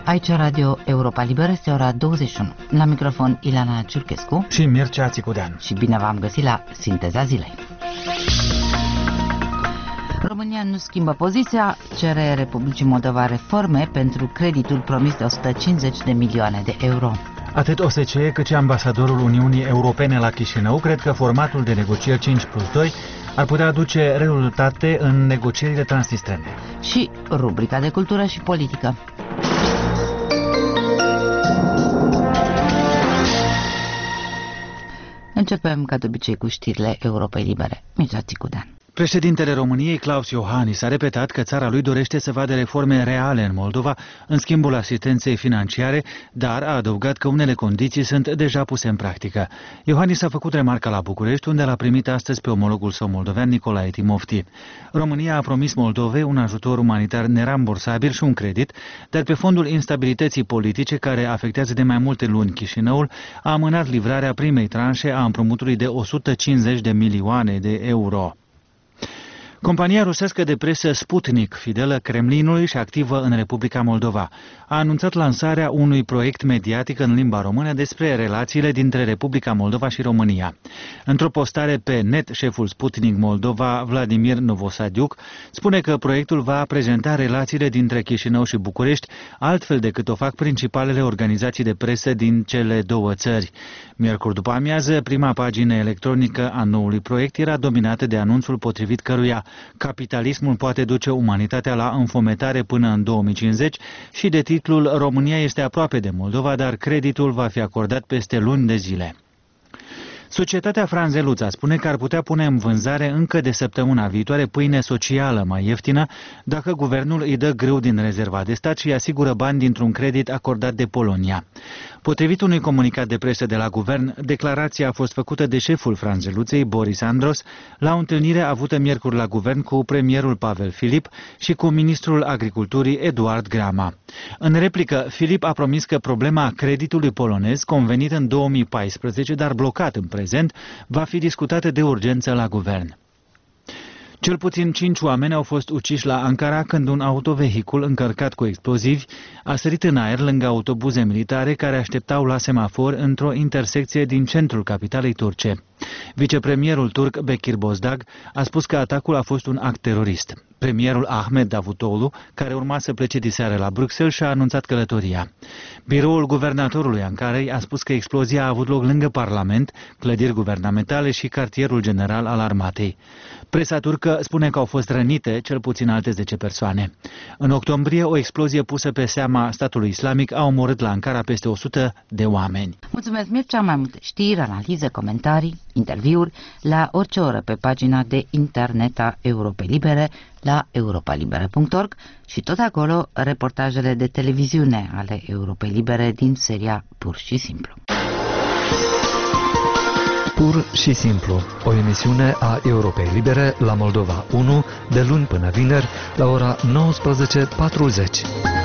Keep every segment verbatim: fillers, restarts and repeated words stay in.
Aici Radio Europa Liberă, este ora douăzeci și unu. La microfon Ilana Ciurchescu și Mircea Țicudean. Și bine v-am găsit la Sinteza Zilei. România nu schimbă poziția, cere Republicii Moldova reforme pentru creditul promis de o sută cincizeci de milioane de euro. Atât O S C E cât și ambasadorul Uniunii Europene la Chișinău cred că formatul de negocieri cinci plus doi ar putea aduce rezultate în negocierile transnistrene. Și rubrica de cultură și politică. Începem, ca de obicei, cu știrile Europei Libere. Mircea Țicudean. Președintele României, Claus Iohannis, a repetat că țara lui dorește să vadă reforme reale în Moldova în schimbul asistenței financiare, dar a adăugat că unele condiții sunt deja puse în practică. Iohannis a făcut remarca la București, unde l-a primit astăzi pe omologul său moldovean, Nicolae Timofti. România a promis Moldovei un ajutor umanitar nerambursabil și un credit, dar pe fondul instabilității politice care afectează de mai multe luni Chișinăul, a amânat livrarea primei tranșe a împrumutului de o sută cincizeci de milioane de euro. Compania rusească de presă Sputnik, fidelă Kremlinului și activă în Republica Moldova, a anunțat lansarea unui proiect mediatic în limba română despre relațiile dintre Republica Moldova și România. Într-o postare pe net, șeful Sputnik Moldova, Vladimir Novosadiuc, spune că proiectul va prezenta relațiile dintre Chișinău și București altfel decât o fac principalele organizații de presă din cele două țări. Miercuri după amiază, prima pagină electronică a noului proiect era dominată de anunțul potrivit căruia capitalismul poate duce umanitatea la înfometare până în două mii cincizeci și de titlul România este aproape de Moldova, dar creditul va fi acordat peste luni de zile. Societatea Franzeluța spune că ar putea pune în vânzare încă de săptămâna viitoare pâine socială mai ieftină dacă guvernul îi dă grâu din rezerva de stat și îi asigură bani dintr-un credit acordat de Polonia. Potrivit unui comunicat de presă de la guvern, declarația a fost făcută de șeful Franzeluței, Boris Andros, la o întâlnire avută miercuri la guvern cu premierul Pavel Filip și cu ministrul agriculturii Eduard Grama. În replică, Filip a promis că problema creditului polonez, convenit în două mii paisprezece, dar blocat în prezent, va fi discutată de urgență la guvern. Cel puțin cinci oameni au fost uciși la Ankara când un autovehicul încărcat cu explozivi a sărit în aer lângă autobuze militare care așteptau la semafor într-o intersecție din centrul capitalei turce. Vicepremierul turc Bekir Bozdag a spus că atacul a fost un act terorist. Premierul Ahmed Davutoglu, care urma să plece diseară la Bruxelles, și-a anunțat călătoria. Biroul guvernatorului Ankarei a spus că explozia a avut loc lângă Parlament, clădiri guvernamentale și cartierul general al armatei. Presa turcă spune că au fost rănite cel puțin alte zece persoane. În octombrie, o explozie pusă pe seama statului islamic a omorât la Ankara peste o sută de oameni. Mulțumesc, Mircea. Mai multe știri, analize, comentarii, interviuri la orice oră pe pagina de internet a Europei Libere la europa libera punct org și tot acolo reportajele de televiziune ale Europei Libere din seria Pur și Simplu. Pur și Simplu, o emisiune a Europei Libere la Moldova unu, de luni până vineri, la ora nouăsprezece patruzeci.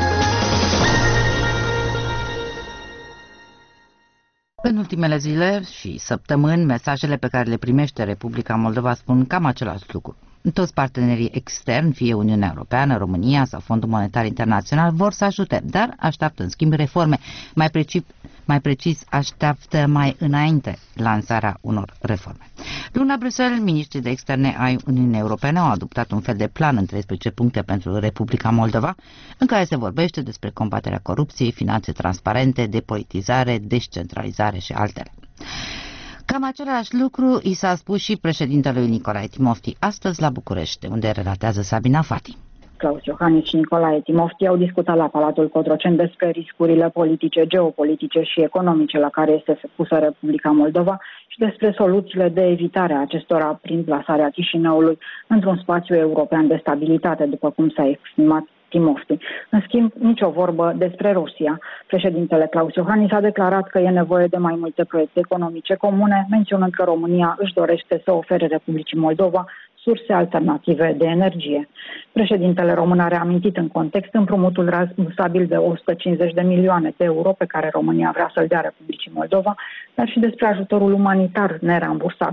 În ultimele zile și săptămâni, mesajele pe care le primește Republica Moldova spun cam același lucru. Toți partenerii externi, fie Uniunea Europeană, România sau Fondul Monetar Internațional, vor să ajute, dar așteaptă în schimb reforme. Mai precis, mai precis așteaptă mai înainte lansarea unor reforme. Luni la Bruxelles, miniștrii de externe ai Uniunii Europene au adoptat un fel de plan în treisprezece puncte pentru Republica Moldova, în care se vorbește despre combaterea corupției, finanțe transparente, depolitizare, descentralizare și altele. Cam același lucru i s-a spus și președintelui Nicolae Timofti astăzi la București, unde relatează Sabina Fati. Claus Iohannis și Nicolae Timofti au discutat la Palatul Cotroceni despre riscurile politice, geopolitice și economice la care este pusă Republica Moldova și despre soluțiile de evitare a acestora prin plasarea Chișinăului într-un spațiu european de stabilitate, după cum s-a exprimat Timofti. În schimb, nicio vorbă despre Rusia. Președintele Claus Iohannis a declarat că e nevoie de mai multe proiecte economice comune, menționând că România își dorește să ofere Republicii Moldova surse alternative de energie. Președintele român a reamintit în context împrumutul rambursabil de o sută cincizeci de milioane de euro pe care România vrea să-l dea Republicii Moldova, dar și despre ajutorul umanitar nerambursabil.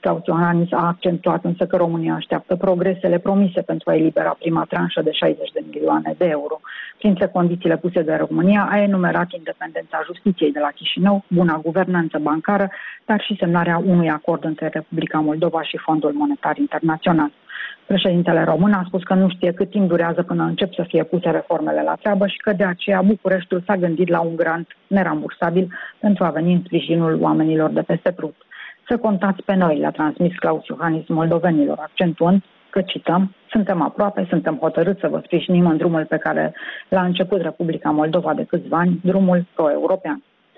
Klaus Iohannis a accentuat însă că România așteaptă progresele promise pentru a elibera prima tranșă de șaizeci de milioane de euro. Printre condițiile puse de România a enumerat independența justiției de la Chișinău, buna guvernanță bancară, dar și semnarea unui acord între Republica Moldova și Fondul Monetar Internațional. Președintele român a spus că nu știe cât timp durează până încep să fie puse reformele la treabă și că de aceea Bucureștiul s-a gândit la un grant nerambursabil pentru a veni în sprijinul oamenilor de peste Prut. Să contați pe noi, le-a transmis Klaus Iohannis moldovenilor, accentuând că, cităm, suntem aproape, suntem hotărâți să vă sprijinim în drumul pe care l-a început Republica Moldova de câțiva ani, drumul pro-european.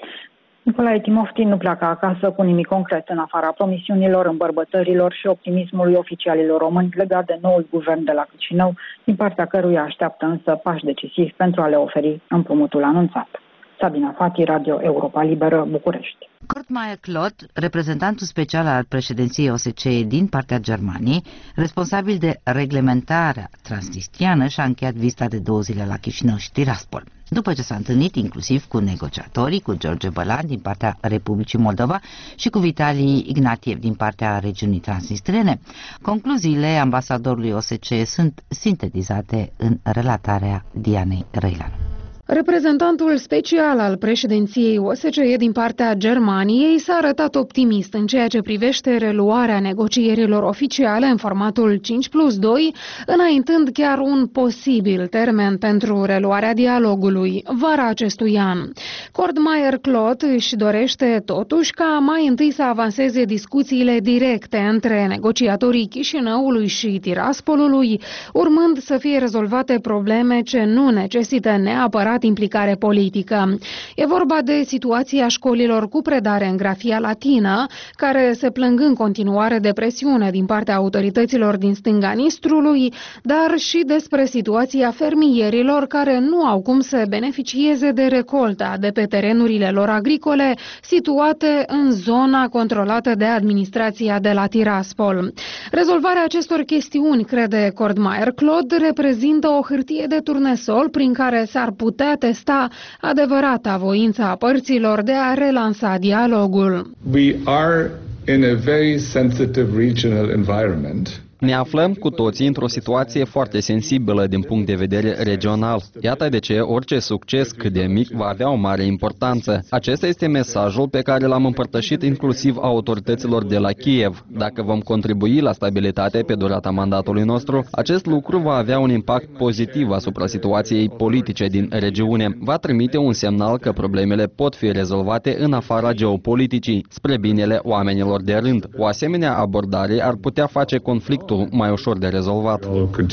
Nicolae Timofti nu pleacă acasă cu nimic concret în afara promisiunilor, îmbărbătărilor și optimismului oficialilor români legat de noul guvern de la Chișinău, din partea căruia așteaptă însă pași decisivi pentru a le oferi împrumutul anunțat. Sabina Fati, Radio Europa Liberă, București. Kurt Meyer-Klodt, reprezentantul special al președinției O S C E din partea Germaniei, responsabil de reglementarea transnistriană, și-a încheiat vizita de două zile la Chișinău și Tiraspol. După ce s-a întâlnit inclusiv cu negociatorii, cu George Bălan din partea Republicii Moldova și cu Vitali Ignatiev din partea regiunii transnistrene, concluziile ambasadorului O S C E sunt sintetizate în relatarea Dianei Răilan. Reprezentantul special al președinției O S C E din partea Germaniei s-a arătat optimist în ceea ce privește reluarea negocierilor oficiale în formatul cinci plus doi, înaintând chiar un posibil termen pentru reluarea dialogului, vara acestui an. Kurt Meyer-Klodt își dorește totuși ca mai întâi să avanseze discuțiile directe între negociatorii Chișinăului și Tiraspolului, urmând să fie rezolvate probleme ce nu necesită neapărat implicare politică. E vorba de situația școlilor cu predare în grafia latină, care se plâng în continuare de presiune din partea autorităților din stânga Nistrului, dar și despre situația fermierilor care nu au cum să beneficieze de recolta de pe terenurile lor agricole situate în zona controlată de administrația de la Tiraspol. Rezolvarea acestor chestiuni, crede Kurt Meyer-Klodt, reprezintă o hârtie de turnesol prin care s-ar putea testa adevărata voință a părților de a relansa dialogul. We are in a very sensitive regional environment. Ne aflăm cu toții într-o situație foarte sensibilă din punct de vedere regional. Iată de ce orice succes cât de mic va avea o mare importanță. Acesta este mesajul pe care l-am împărtășit inclusiv autorităților de la Kiev. Dacă vom contribui la stabilitate pe durata mandatului nostru, acest lucru va avea un impact pozitiv asupra situației politice din regiune. Va trimite un semnal că problemele pot fi rezolvate în afara geopoliticii, spre binele oamenilor de rând. O asemenea abordare ar putea face conflictul mai ușor de rezolvat.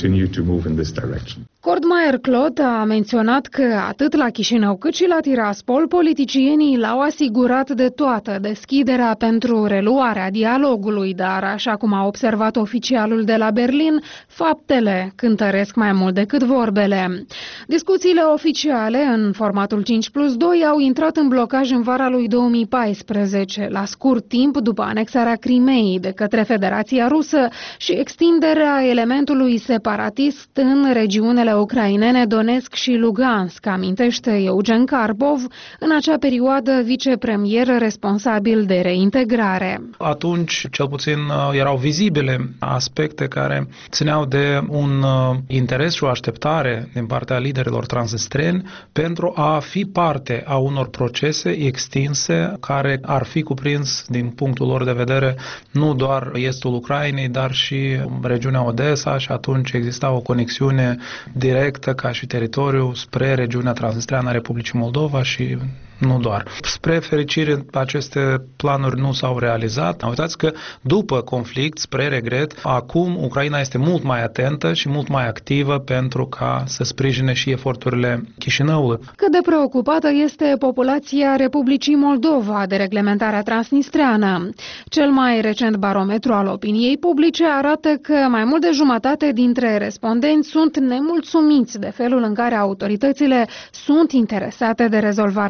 Kurt Meyer-Klodt a menționat că atât la Chișinău cât și la Tiraspol politicienii l-au asigurat de toată deschiderea pentru reluarea dialogului, dar, așa cum a observat oficialul de la Berlin, faptele cântăresc mai mult decât vorbele. Discuțiile oficiale în formatul cinci plus doi au intrat în blocaj în vara lui două mii paisprezece, la scurt timp după anexarea Crimeei de către Federația Rusă și extinderea elementului separatist în regiunile ucrainene Donetsk și Lugansk, amintește Eugen Karpov, în acea perioadă vicepremier responsabil de reintegrare. Atunci, cel puțin, erau vizibile aspecte care țineau de un interes și o așteptare din partea liderilor transnistreni pentru a fi parte a unor procese extinse care ar fi cuprins, din punctul lor de vedere, nu doar estul Ucrainei, dar și regiunea Odessa, și atunci exista o conexiune directă ca și teritoriu spre regiunea transnistreană a Republicii Moldova și nu doar. Spre fericire, aceste planuri nu s-au realizat. Uitați că după conflict, spre regret, acum Ucraina este mult mai atentă și mult mai activă pentru ca să sprijine și eforturile Chișinăului. Cât de preocupată este populația Republicii Moldova de reglementarea transnistreană? Cel mai recent barometru al opiniei publice arată că mai mult de jumătate dintre respondenți sunt nemulțumiți de felul în care autoritățile sunt interesate de rezolvarea problemei.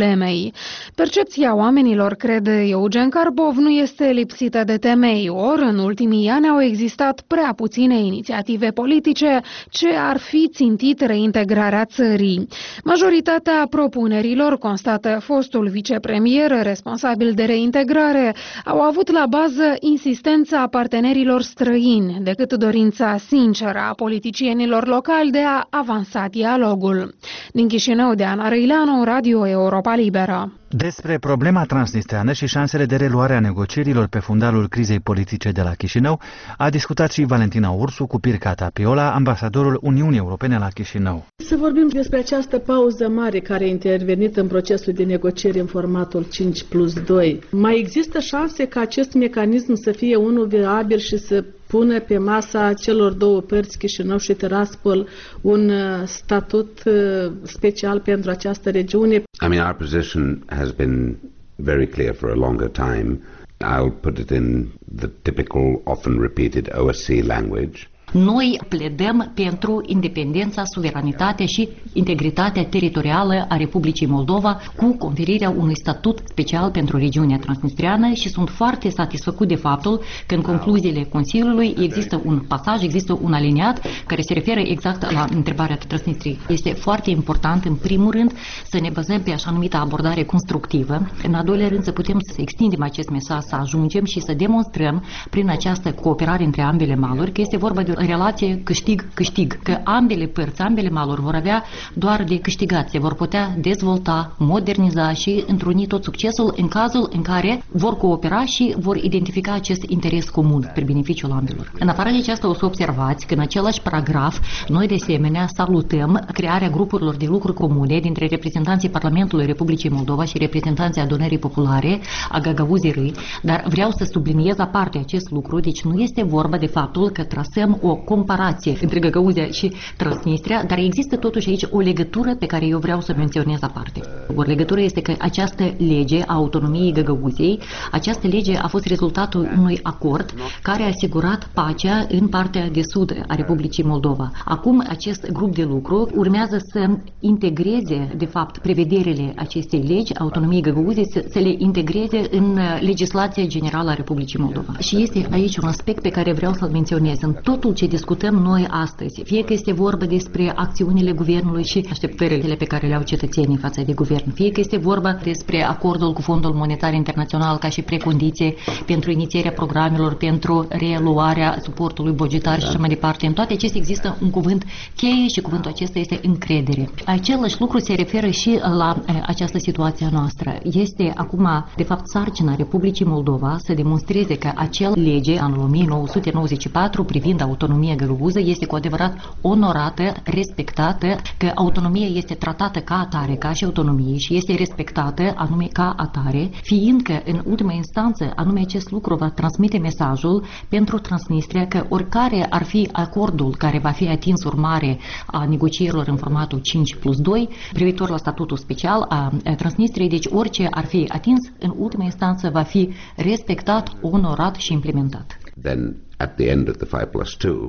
problemei. Percepția oamenilor, crede Eugen Karpov, nu este lipsită de temei, ori în ultimii ani au existat prea puține inițiative politice ce ar fi țintit reintegrarea țării. Majoritatea propunerilor, constată fostul vicepremier responsabil de reintegrare, au avut la bază insistența partenerilor străini decât dorința sinceră a politicienilor locali de a avansa dialogul. Din Chișinău, de Ana Răileanu, Radio Europa Liberă. Despre problema transnistreană și șansele de reluare a negocierilor pe fundalul crizei politice de la Chișinău a discutat și Valentina Ursu cu Pirca Tapiola, ambasadorul Uniunii Europene la Chișinău. Să vorbim despre această pauză mare care a intervenit în procesul de negocieri în formatul cinci plus doi. Mai există șanse ca acest mecanism să fie unul viabil și să pună pe masa celor două părți, Chișinău și Tiraspol, un statut special pentru această regiune? I mean, our position has been very clear for a longer time. I'll put it in the typical, often repeated O S C language. Noi pledăm pentru independența, suveranitatea și integritatea teritorială a Republicii Moldova cu conferirea unui statut special pentru regiunea transnistreană și sunt foarte satisfăcut de faptul că în concluziile Consiliului există un pasaj, există un aliniat care se referă exact la întrebarea Transnistriei. Este foarte important, în primul rând, să ne bazăm pe așa numită abordare constructivă, în al doilea rând să putem să extindem acest mesaj, să ajungem și să demonstrăm prin această cooperare între ambele maluri că este vorba de o relație câștig-câștig, că ambele părți, ambele maluri vor avea doar de câștigat, se vor putea dezvolta, moderniza și întruni tot succesul în cazul în care vor coopera și vor identifica acest interes comun spre beneficiul ambelor. În afară de aceasta o să observați că în același paragraf noi de asemenea salutăm crearea grupurilor de lucru comune dintre reprezentanții Parlamentului Republicii Moldova și reprezentanții Adunării Populare a Gagauzii, dar vreau să subliniez aparte acest lucru, deci nu este vorba de faptul că trasăm o comparație între Gagauzia și Transnistria, dar există totuși aici o legătură pe care eu vreau să menționez aparte. O legătură este că această lege a autonomiei Gagauziei, această lege a fost rezultatul unui acord care a asigurat pacea în partea de sud a Republicii Moldova. Acum acest grup de lucru urmează să integreze, de fapt, prevederile acestei legi, autonomiei Gagauziei, să, să le integreze în legislația generală a Republicii Moldova. Și este aici un aspect pe care vreau să-l menționez. În totul ce discutăm noi astăzi, fie că este vorba despre acțiunile guvernului și așteptările pe care le au cetățenii față de guvern, fie că este vorba despre acordul cu Fondul Monetar Internațional ca și precondiție pentru inițierea programelor, pentru reluarea suportului bugetar și așa mai departe. În toate acestea există un cuvânt cheie și cuvântul acesta este încredere. Același lucru se referă și la această situație noastră. Este acum, de fapt, sarcina Republicii Moldova să demonstreze că acea lege anul o mie nouă sute nouăzeci și patru privind autonomia găgăuză este cu adevărat onorată, respectată, că autonomia este tratată ca atare, ca și autonomie și este respectată anume ca atare, fiindcă în ultima instanță anume acest lucru va transmite mesajul pentru Transnistria că oricare ar fi acordul care va fi atins urmare a negocierilor în formatul cinci plus doi privitor la statutul special a Transnistriei, deci orice ar fi atins, în ultima instanță va fi respectat, onorat și implementat. Then at the end of the five plus two,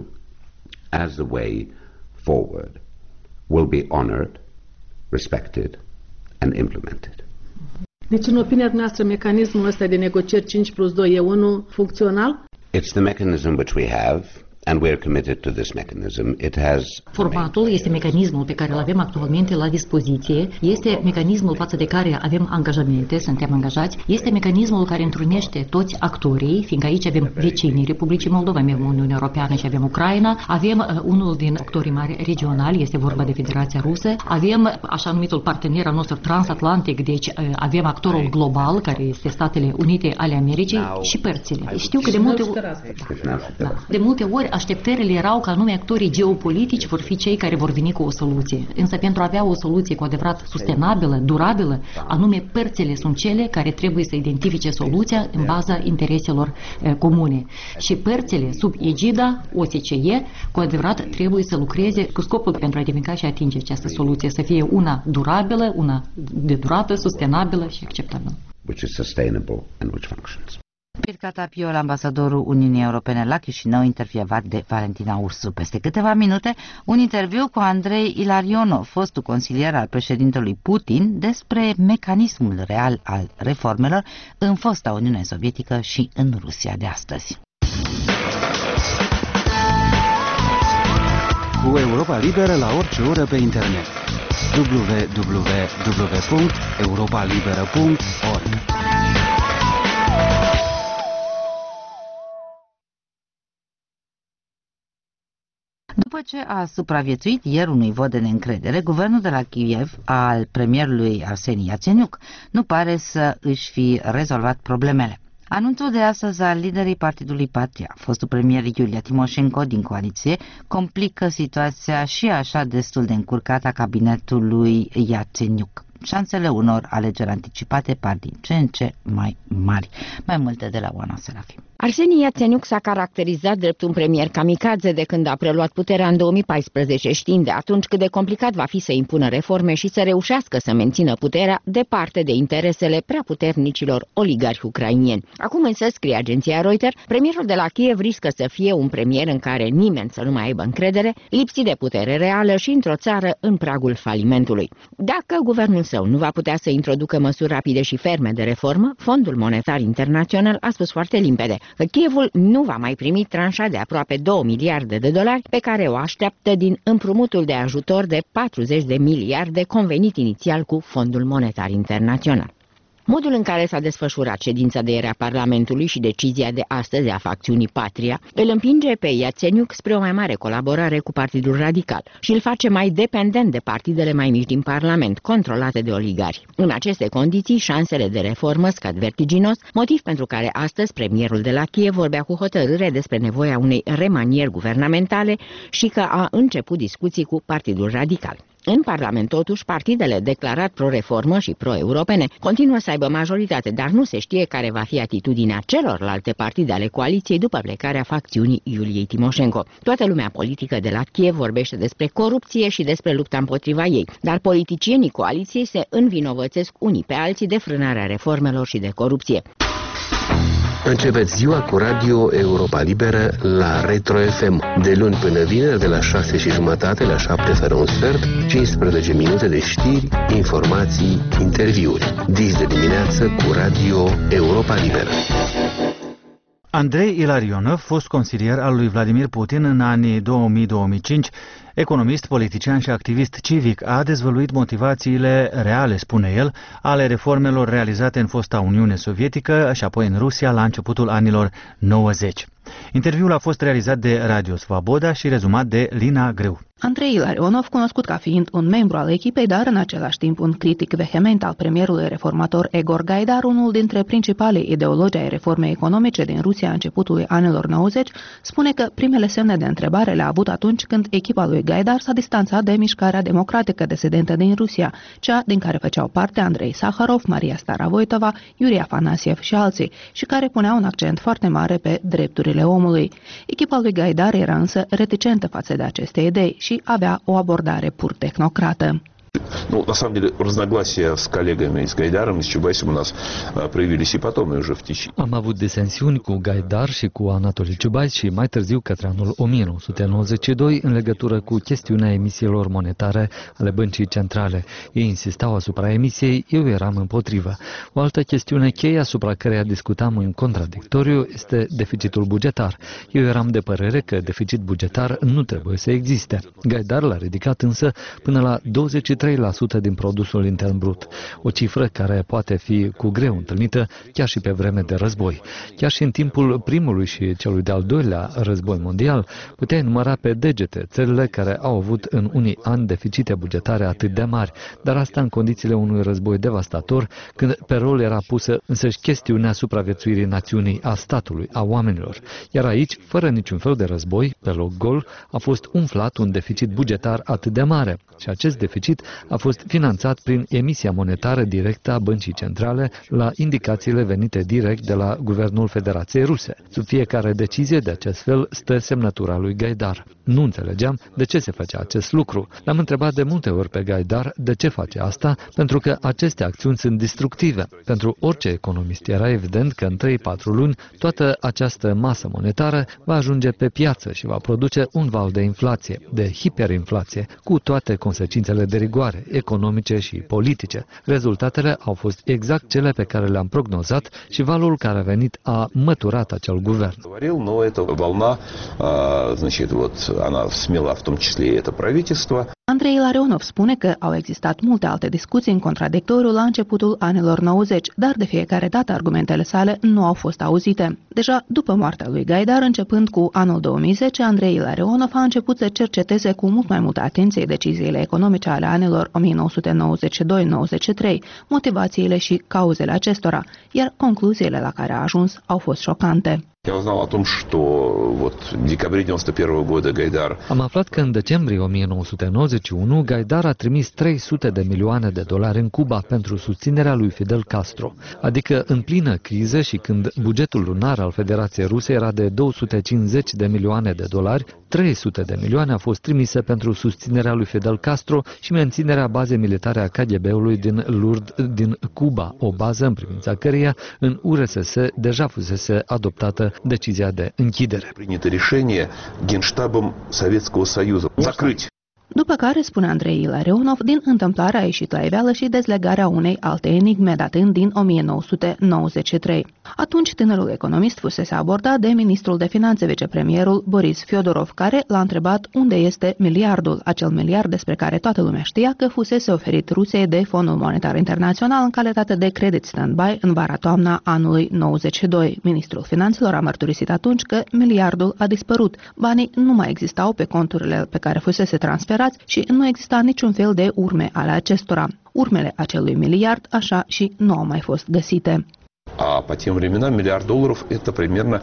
as the way forward, will be honored, respected and implemented. Deci, în opinia noastră, mecanismul ăsta de negocieri cinci plus doi e unul funcțional? It's the mechanism which we have, and we are committed to this mechanism. It has Formatul este mecanismul pe care îl avem actualmente la dispoziție, este mecanismul față de care avem angajamente, suntem angajați, este mecanismul care întrunește toți actorii, fiindcă aici avem vecinii Republicii Moldova, avem Uniunea Europeană și avem Ucraina, avem uh, unul din actorii mari regionali, este vorba de Federația Rusă, avem așa numitul partener al nostru transatlantic, deci uh, avem actorul global, care este Statele Unite ale Americii și părțile. Știu că de multe ori, da, de multe ori așteptările erau că anume actorii geopolitici vor fi cei care vor veni cu o soluție. Însă pentru a avea o soluție cu adevărat sustenabilă, durabilă, anume părțile sunt cele care trebuie să identifice soluția în baza intereselor eh, comune. Și părțile sub egida O S C E cu adevărat trebuie să lucreze cu scopul pentru a identifica și atinge această soluție, să fie una durabilă, una de durată, sustenabilă și acceptabilă. Which is sustainable and which functions. Pirca Tapiol, ambasadorul Uniunii Europene la Chișinău, intervievat de Valentina Ursu. Peste câteva minute, un interviu cu Andrei Ilarionov, fostul consilier al președintelui Putin, despre mecanismul real al reformelor în fosta Uniune Sovietică și în Rusia de astăzi. Cu Europa Liberă la orice oră pe internet. w w w punct europa liberă punct org. După ce a supraviețuit ieri unui vot de neîncredere, guvernul de la Kiev al premierului Arseni Yatsenyuk nu pare să își fi rezolvat problemele. Anunțul de astăzi al liderii partidului Patria, fostul premier Iulia Timoșenko din coaliție, complică situația și așa destul de încurcată a cabinetului Yatsenyuk. Șansele unor alegeri anticipate par din ce în ce mai mari. Mai multe de la Oana Serafim. Arseni Yatsenyuk s-a caracterizat drept un premier kamikaze de când a preluat puterea în două mii paisprezece, știind de atunci cât de complicat va fi să impună reforme și să reușească să mențină puterea departe de interesele prea puternicilor oligarhi ucrainieni. Acum însă, scrie agenția Reuters, premierul de la Kiev riscă să fie un premier în care nimeni să nu mai aibă încredere, lipsit de putere reală și într-o țară în pragul falimentului. Dacă guvernul său nu va putea să introducă măsuri rapide și ferme de reformă, Fondul Monetar Internațional a spus foarte limpede că Kievul nu va mai primi tranșa de aproape două miliarde de dolari pe care o așteaptă din împrumutul de ajutor de patruzeci de miliarde convenit inițial cu Fondul Monetar Internațional. Modul în care s-a desfășurat ședința de ieri a Parlamentului și decizia de astăzi a facțiunii Patria îl împinge pe Yatsenyuk spre o mai mare colaborare cu Partidul Radical și îl face mai dependent de partidele mai mici din Parlament, controlate de oligari. În aceste condiții, șansele de reformă scad vertiginos, motiv pentru care astăzi premierul de la Kiev vorbea cu hotărâre despre nevoia unei remanieri guvernamentale și că a început discuții cu Partidul Radical. În Parlament, totuși, partidele declarat pro-reformă și pro-europene continuă să aibă majoritate, dar nu se știe care va fi atitudinea celorlalte partide ale coaliției după plecarea facțiunii Iuliei Timoșenko. Toată lumea politică de la Kiev vorbește despre corupție și despre lupta împotriva ei, dar politicienii coaliției se învinovățesc unii pe alții de frânarea reformelor și de corupție. Începeți ziua cu Radio Europa Liberă la Retro F M, de luni până vineri, de la șase și jumătate la șapte fără un sfert, cincisprezece minute de știri, informații, interviuri. Dis de dimineață cu Radio Europa Liberă. Andrei Ilarionov, fost consilier al lui Vladimir Putin în anii două mii - două mii cinci, economist, politician și activist civic, a dezvăluit motivațiile reale, spune el, ale reformelor realizate în fosta Uniune Sovietică și apoi în Rusia la începutul anilor nouăzeci. Interviul a fost realizat de Radio Svaboda și rezumat de Lina Greu. Andrei Ilarionov, cunoscut ca fiind un membru al echipei, dar în același timp un critic vehement al premierului reformator Egor Gaidar, unul dintre principalii ideologi ai reformei economice din Rusia a începutului anilor nouăzeci, spune că primele semne de întrebare le-a avut atunci când echipa lui Gaidar s-a distanțat de mișcarea democratică disidentă din Rusia, cea din care făceau parte Andrei Saharov, Maria Staravoitova, Iuri Afanasiev și alții, și care punea un accent foarte mare pe drepturile omului. Echipa lui Gaidar era însă reticentă față de aceste idei și avea o abordare pur tehnocrată. Ну, на самом деле, разногласия с коллегами, с Гайдаром, с Чубайсом у нас проявились и потом, и уже в течение. Am avut disensiuni cu Gaidar și cu Anatoli Ciubais și mai târziu către anul o mie nouă sute nouăzeci și doi în legătură cu chestiunea emisiilor monetare ale băncii centrale. Ei insistau asupra emisiei, eu eram împotrivă. O altă chestiune cheie asupra căreia discutam în contradictoriu este deficitul bugetar. Eu eram de părere că deficit bugetar nu trebuie să existe. Gaidar l-a ridicat însă până la douăzeci și trei la sută din produsul intern brut, o cifră care poate fi cu greu întâlnită chiar și pe vreme de război. Chiar și în timpul primului și celui de-al doilea război mondial, puteai număra pe degete țările care au avut în unii ani deficite bugetare atât de mari, dar asta în condițiile unui război devastator, când pe rol era pusă însăși chestiunea supraviețuirii națiunii, a statului, a oamenilor. Iar aici, fără niciun fel de război, pe loc gol, a fost umflat un deficit bugetar atât de mare. și acest deficit a fost finanțat prin emisia monetară directă a băncii centrale la indicațiile venite direct de la Guvernul Federației Ruse. Sub fiecare decizie de acest fel stă semnătura lui Gaidar. Nu înțelegeam de ce se făcea acest lucru. L-am întrebat de multe ori pe Gaidar de ce face asta, pentru că aceste acțiuni sunt destructive. Pentru orice economist era evident că în trei patru luni toată această masă monetară va ajunge pe piață și va produce un val de inflație, de hiperinflație, cu toate consecințele de rigoare, economice și politice. Rezultatele au fost exact cele pe care le-am prognozat și valul care a venit a măturat acel guvern. Andrei Larionov spune că au existat multe alte discuții în contradictoriu la începutul anilor nouăzeci, dar de fiecare dată argumentele sale nu au fost auzite. Deja după moartea lui Gaidar, începând cu anul două mii zece, Andrei Larionov a început să cerceteze cu mult mai multă atenție deciziile economice ale anilor o mie nouă sute nouăzeci și doi nouăzeci și trei, motivațiile și cauzele acestora, iar concluziile la care a ajuns au fost șocante. Am aflat că în decembrie o mie nouă sute nouăzeci și unu Gaidar a trimis trei sute de milioane de dolari în Cuba pentru susținerea lui Fidel Castro, adică în plină criză și când bugetul lunar al Federației Ruse era de două sute cincizeci de milioane de dolari, trei sute de milioane au fost trimise pentru susținerea lui Fidel Castro și menținerea bazei militare a K G B-ului din Lourdes din Cuba, o bază în privința căreia în U R S S deja fusese adoptată decizia de închidere. După care, spune Andrei Ilarionov, din întâmplare a ieșit la iveală și dezlegarea unei alte enigme datând din o mie nouă sute nouăzeci și trei. Atunci tânărul economist fusese abordat de ministrul de finanțe, vicepremierul Boris Fiodorov, care l-a întrebat unde este miliardul, acel miliard despre care toată lumea știa că fusese oferit Rusiei de Fondul Monetar Internațional în calitate de credit stand-by în vara-toamna anului nouăzeci și doi. Ministrul Finanțelor a mărturisit atunci că miliardul a dispărut. Banii nu mai existau pe conturile pe care fusese transferați și nu exista niciun fel de urme ale acestora. Urmele acelui miliard așa și nu au mai fost găsite. А по тем временам миллиард долларов это примерно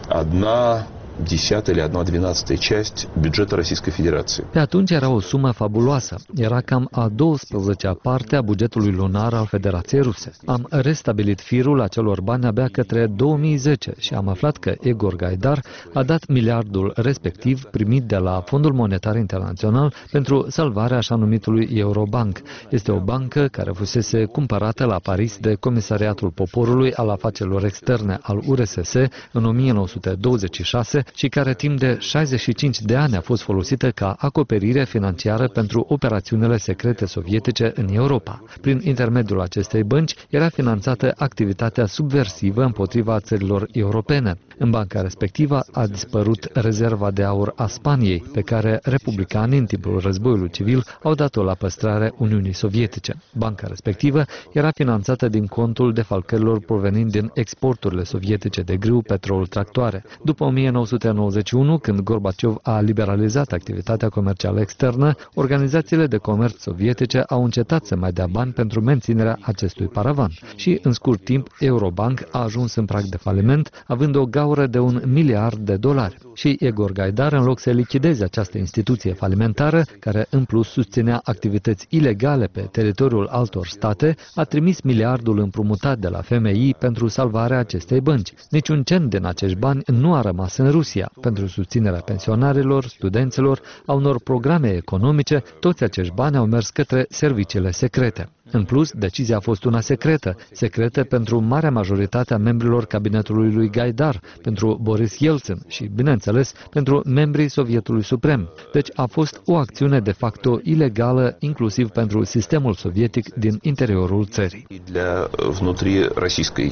одна десятая или одна двенадцатая часть бюджета Российской Федерации. Pe atunci era o sumă fabuloasă. Era cam a douăsprezecea parte a bugetului lunar al Federației Ruse. Am restabilit firul acelor bani abia către două mii zece și am aflat că Egor Gaidar a dat miliardul respectiv primit de la Fondul Monetar Internațional pentru salvarea așa numitului Eurobank. Este o bancă care fusese cumpărată la Paris de Comisariatul Poporului al Afacerilor Externe al U R S S în o mie nouă sute douăzeci și șase și care timp de șaizeci și cinci de ani a fost folosită ca acoperire financiară pentru operațiunile secrete sovietice în Europa. Prin intermediul acestei bănci era finanțată activitatea subversivă împotriva țărilor europene. În banca respectivă a dispărut rezerva de aur a Spaniei, pe care republicanii în timpul războiului civil au dat-o la păstrare Uniunii Sovietice. Banca respectivă era finanțată din contul defalcărilor provenind din exporturile sovietice de grâu, petrol, tractoare. După o mie nouă sute nouăzeci și unu, când Gorbaciov a liberalizat activitatea comercială externă, organizațiile de comerț sovietice au încetat să mai dea bani pentru menținerea acestui paravan. Și, în scurt timp, Eurobank a ajuns în prag de faliment, având o gaură de un miliard de dolari. Și Egor Gaidar, în loc să lichideze această instituție falimentară, care în plus susținea activități ilegale pe teritoriul altor state, a trimis miliardul împrumutat de la F M I pentru salvarea acestei bănci. Niciun cent din acești bani nu a rămas în Rusia. Pentru susținerea pensionarilor, studenților, a unor programe economice, toți acești bani au mers către serviciile secrete. În plus, decizia a fost una secretă, secretă pentru marea majoritate a membrilor cabinetului lui Gaidar, pentru Boris Yeltsin și, bineînțeles, pentru membrii Sovietului Suprem. Deci a fost o acțiune de facto ilegală, inclusiv pentru sistemul sovietic din interiorul țării. Для внутри российской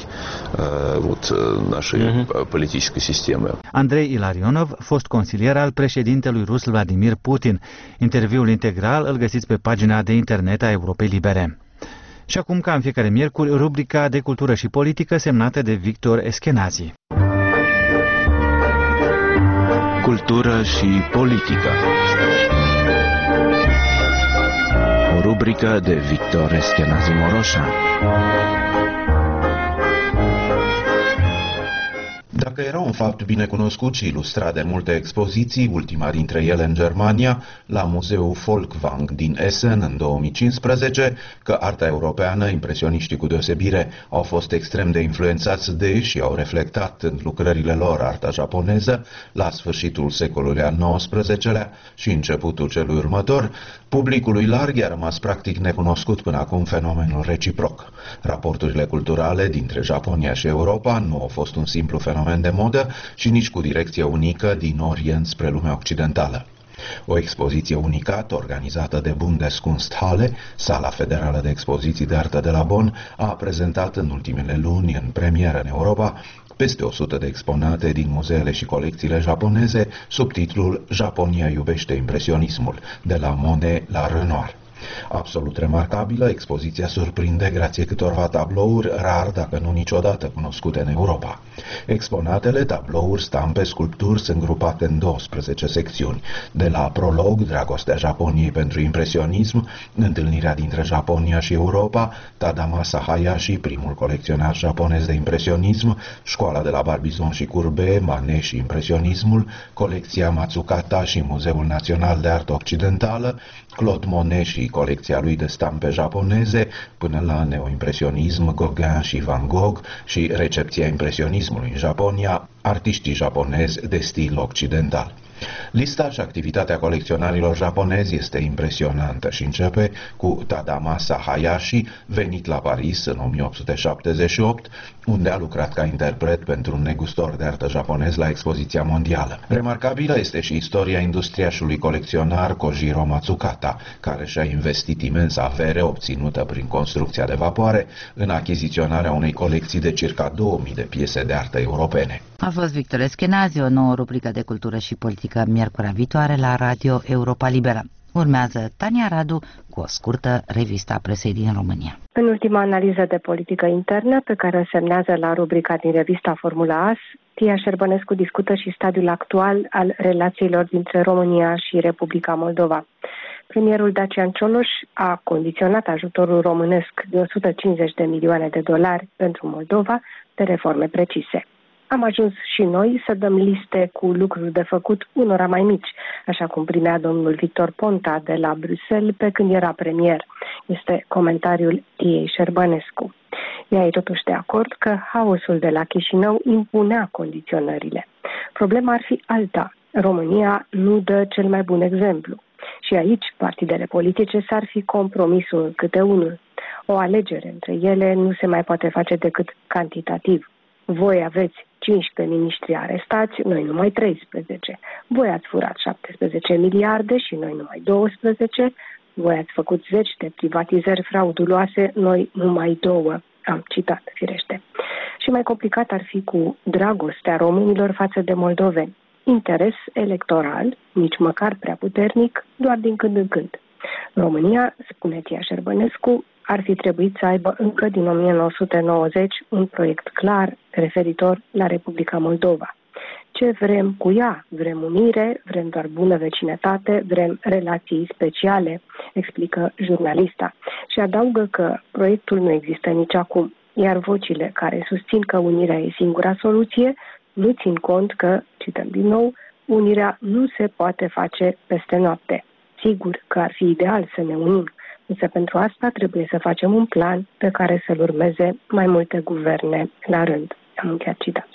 вот нашей политической системы. Andrei Ilarionov, fost consilier al președintelui rus Vladimir Putin. Interviul integral îl găsiți pe pagina de internet a Europei Libere. Și acum, ca în fiecare miercuri, rubrica de cultură și politică semnată de Victor Eschenazi. Cultură și politică. O rubrică de Victor Eschenazi Moroșa. Dacă Dacă era un fapt bine cunoscut și ilustrat de multe expoziții, ultima dintre ele în Germania, la Muzeul Folkwang din Essen în două mii cincisprezece, că arta europeană, impresioniștii cu deosebire, au fost extrem de influențați de și au reflectat în lucrările lor arta japoneză la sfârșitul secolului al nouăsprezecelea și începutul celui următor, publicului larg i-a rămas practic necunoscut până acum fenomenul reciproc. Raporturile culturale dintre Japonia și Europa nu au fost un simplu fenomen de modă și nici cu direcție unică din Orient spre lumea occidentală. O expoziție unicată, organizată de Bundeskunsthalle, Sala Federală de Expoziții de Artă de la Bonn, a prezentat în ultimele luni, în premieră în Europa, peste o sută de exponate din muzeele și colecțiile japoneze, sub titlul Japonia iubește impresionismul, de la Monet la Renoir. Absolut remarcabilă, expoziția surprinde grație câtorva tablouri rar, dacă nu niciodată cunoscute în Europa. Exponatele, tablouri, stampe, sculpturi sunt grupate în douăsprezece secțiuni. De la prolog, dragostea Japoniei pentru impresionism, întâlnirea dintre Japonia și Europa, Tadamasa Hayashi, primul colecționar japonez de impresionism, școala de la Barbizon și Courbet, Manet și impresionismul, colecția Matsukata și Muzeul Național de Artă Occidentală, Claude Monet și colecția lui de stampe japoneze, până la neoimpresionism, Gauguin și Van Gogh și recepția impresionismului în Japonia, artiștii japonezi de stil occidental. Lista și activitatea colecționarilor japonezi este impresionantă și începe cu Tadamasa Hayashi, venit la Paris în o mie opt sute șaptezeci și opt, unde a lucrat ca interpret pentru un negustor de artă japonez la expoziția mondială. Remarcabilă este și istoria industriașului colecționar Kojiro Matsukata, care și-a investit imensă avere obținută prin construcția de vapoare în achiziționarea unei colecții de circa două mii de piese de artă europene. A fost Victor Eschenazi, o nouă rubrică de cultură și politică miercurea viitoare la Radio Europa Liberă. Urmează Tania Radu cu o scurtă revistă a presei din România. În ultima analiză de politică internă, pe care o semnează la rubrica din revista Formula As, Tia Șerbănescu discută și stadiul actual al relațiilor dintre România și Republica Moldova. Premierul Dacian Cioloș a condiționat ajutorul românesc de o sută cincizeci de milioane de dolari pentru Moldova de reforme precise. Am ajuns și noi să dăm liste cu lucruri de făcut unora mai mici, așa cum primea domnul Victor Ponta de la Bruxelles pe când era premier. Este comentariul Tiei Șerbănescu. Ea e totuși de acord că haosul de la Chișinău impunea condiționările. Problema ar fi alta. România nu dă cel mai bun exemplu. Și aici partidele politice s-ar fi compromisul câte unul. O alegere între ele nu se mai poate face decât cantitativ. Voi aveți cincisprezece miniștri arestați, noi numai treisprezece. Voi ați furat șaptesprezece miliarde și noi numai douăsprezece. Voi ați făcut zeci de privatizări frauduloase, noi numai două. Am citat, firește. Și mai complicat ar fi cu dragostea românilor față de moldoveni. Interes electoral, nici măcar prea puternic, doar din când în când. România, spune Tia Șerbănescu, ar fi trebuit să aibă încă din o mie nouă sute nouăzeci un proiect clar referitor la Republica Moldova. Ce vrem cu ea? Vrem unire, vrem doar bună vecinătate, vrem relații speciale, explică jurnalista. Și adaugă că proiectul nu există nici acum, iar vocile care susțin că unirea e singura soluție nu țin cont că, cităm din nou, unirea nu se poate face peste noapte. Sigur că ar fi ideal să ne unim, însă pentru asta trebuie să facem un plan pe care să-l urmeze mai multe guverne la rând. Am încheiat citatul.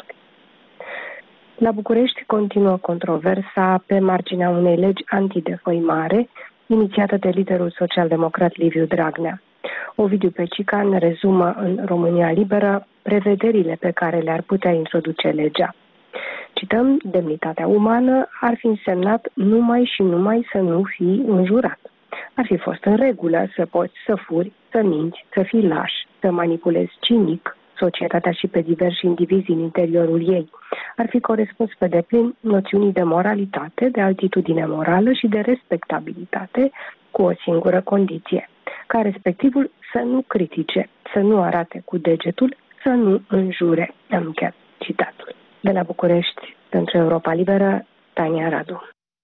La București continuă controversa pe marginea unei legi antidefăimare inițiată de liderul social-democrat Liviu Dragnea. Ovidiu Pecican rezumă în România Liberă prevederile pe care le-ar putea introduce legea. Cităm, demnitatea umană ar fi însemnat numai și numai să nu fii înjurat. Ar fi fost în regulă să poți să furi, să minți, să fii laș, să manipulezi cinic societatea și pe diversi indivizi în interiorul ei. Ar fi corespuns pe deplin noțiunii de moralitate, de altitudine morală și de respectabilitate, cu o singură condiție, ca respectivul să nu critique, să nu arate cu degetul, să nu înjure. Am încheiat citatul. De la București, pentru Europa Liberă, Tania Radu.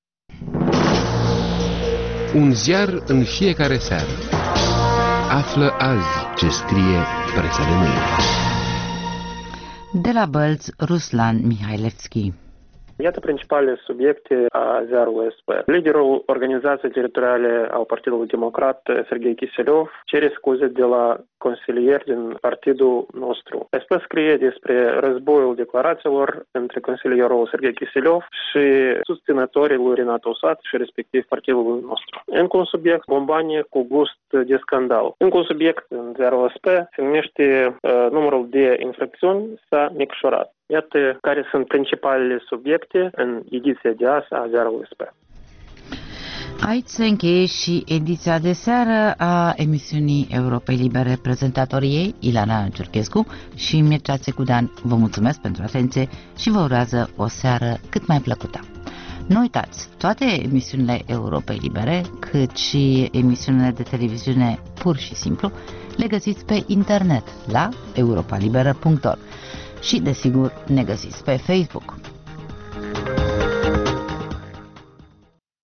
Un ziar în fiecare seară. Află azi ce scrie presa de mâine. De la Bălți, Ruslan Mihailevski. Iată principalele subiecte a ziarului S P. Liderul organizației teritoriale al Partidului Democrat, Serghei Kiselev, cere scuze de la consilieri din partidul nostru. S P scrie despre războiul declarațiilor între consilierul Serghei Kiselev și susținătorii lui Renat Usat și respectiv partidul nostru. Încă un subiect, bombanie cu gust de scandal. Încă un subiect în ziarul S P se numește uh, numărul de infracțiuni s-a micșorat. Iată care sunt principalele subiecte în ediția de azi a ziarului S P. Aici se încheie și ediția de seară a emisiunii Europei Libere. Prezentatorii ei, Ilana Ciurchescu și Mircea Țecudean, vă mulțumesc pentru atenție și vă urează o seară cât mai plăcută. Nu uitați, toate emisiunile Europei Libere, cât și emisiunile de televiziune pur și simplu, le găsiți pe internet la europa liberă punct org. Și, desigur, ne găsiți pe Facebook.